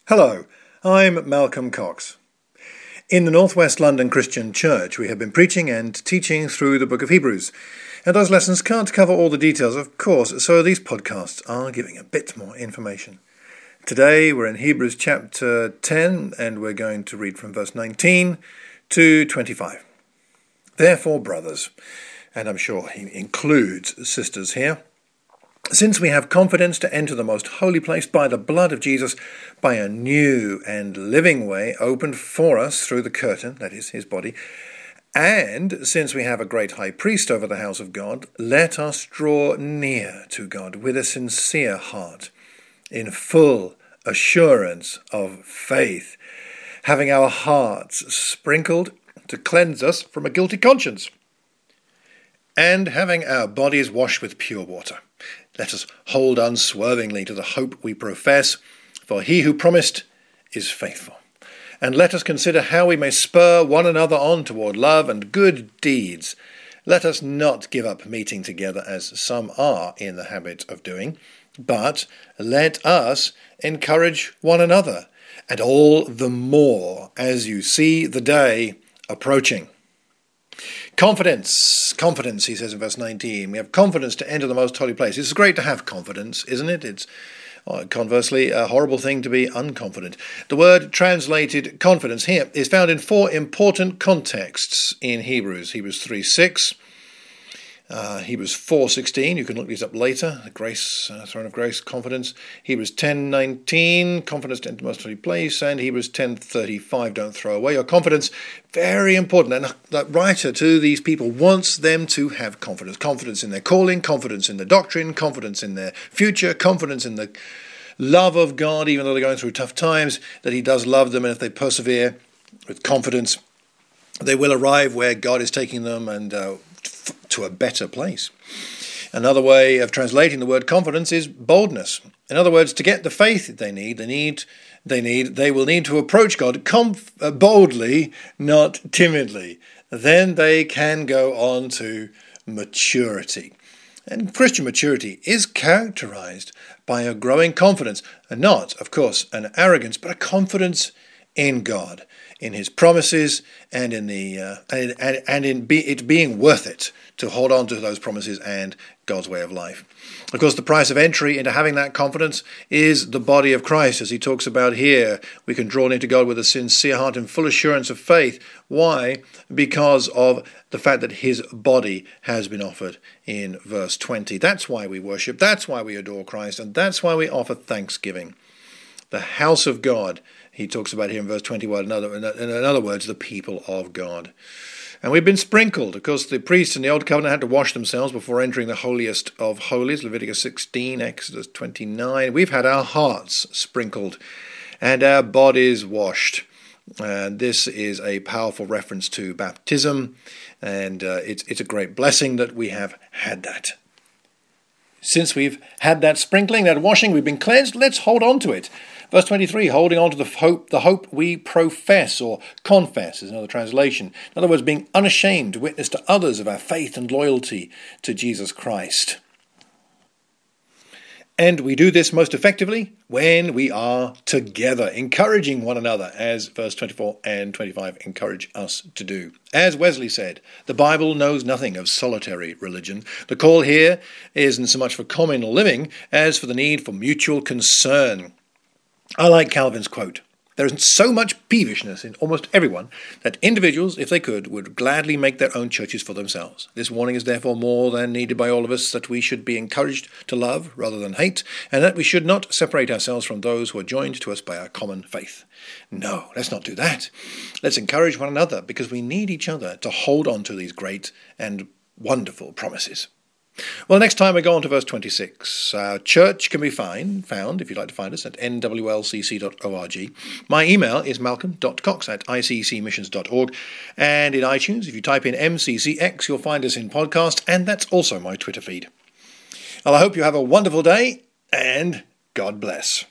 Hello, I'm Malcolm Cox. In the Northwest London Christian Church, we have been preaching and teaching through the book of Hebrews. And those lessons can't cover all the details, of course, so these podcasts are giving a bit more information. Today, we're in Hebrews chapter 10, and we're going to read from verse 19 to 25. Therefore, brothers, and I'm sure he includes sisters here, since we have confidence to enter the most holy place by the blood of Jesus, by a new and living way opened for us through the curtain, that is, his body, and since we have a great high priest over the house of God, let us draw near to God with a sincere heart, in full assurance of faith, having our hearts sprinkled to cleanse us from a guilty conscience, and having our bodies washed with pure water. Let us hold unswervingly to the hope we profess, for he who promised is faithful. And let us consider how we may spur one another on toward love and good deeds. Let us not give up meeting together as some are in the habit of doing, but let us encourage one another, and all the more as you see the day approaching. Confidence, he says in verse 19. We have confidence to enter the most holy place. It's great to have confidence, isn't it? It's conversely a horrible thing to be unconfident. The word translated confidence here is found in four important contexts in Hebrews. Hebrews 3:6, Hebrews 4:16, you can look these up later, the grace, throne of grace, confidence. Hebrews 10:19, confidence to enter the most holy place, and Hebrews 10:35, don't throw away your confidence. Very important. And the writer to these people wants them to have confidence. Confidence in their calling, confidence in the doctrine, confidence in their future, confidence in the love of God, even though they're going through tough times, that he does love them, and if they persevere with confidence, they will arrive where God is taking them and to a better place. Another way of translating the word confidence is boldness. In other words, to get the faith they will need to approach God boldly, not timidly. Then they can go on to maturity. And Christian maturity is characterized by a growing confidence, and not, of course, an arrogance, but a confidence in God, in his promises, and in it being worth it to hold on to those promises and God's way of life. Of course, the price of entry into having that confidence is the body of Christ, as he talks about here. We can draw near to God with a sincere heart and full assurance of faith. Why? Because of the fact that his body has been offered in verse 20. That's why we worship, that's why we adore Christ, and that's why we offer thanksgiving. The house of God, he talks about here in verse 21, in other words, the people of God. And we've been sprinkled. Of course, the priests in the Old Covenant had to wash themselves before entering the holiest of holies, Leviticus 16, Exodus 29. We've had our hearts sprinkled and our bodies washed. And this is a powerful reference to baptism, and it's a great blessing that we have had that. Since we've had that sprinkling, that washing, we've been cleansed, let's hold on to it. Verse 23, holding on to the hope we profess, or confess is another translation. In other words, being unashamed to witness to others of our faith and loyalty to Jesus Christ. And we do this most effectively when we are together, encouraging one another, as verse 24 and 25 encourage us to do. As Wesley said, the Bible knows nothing of solitary religion. The call here isn't so much for communal living as for the need for mutual concern. I like Calvin's quote. There is so much peevishness in almost everyone that individuals, if they could, would gladly make their own churches for themselves. This warning is therefore more than needed by all of us, that we should be encouraged to love rather than hate, and that we should not separate ourselves from those who are joined to us by our common faith. No, let's not do that. Let's encourage one another, because we need each other to hold on to these great and wonderful promises. Well, next time we go on to verse 26. Our church can be found, if you'd like to find us, at nwlcc.org. My email is malcolm.cox@iccmissions.org. And in iTunes, if you type in MCCX, you'll find us in podcast, and that's also my Twitter feed. Well, I hope you have a wonderful day, and God bless.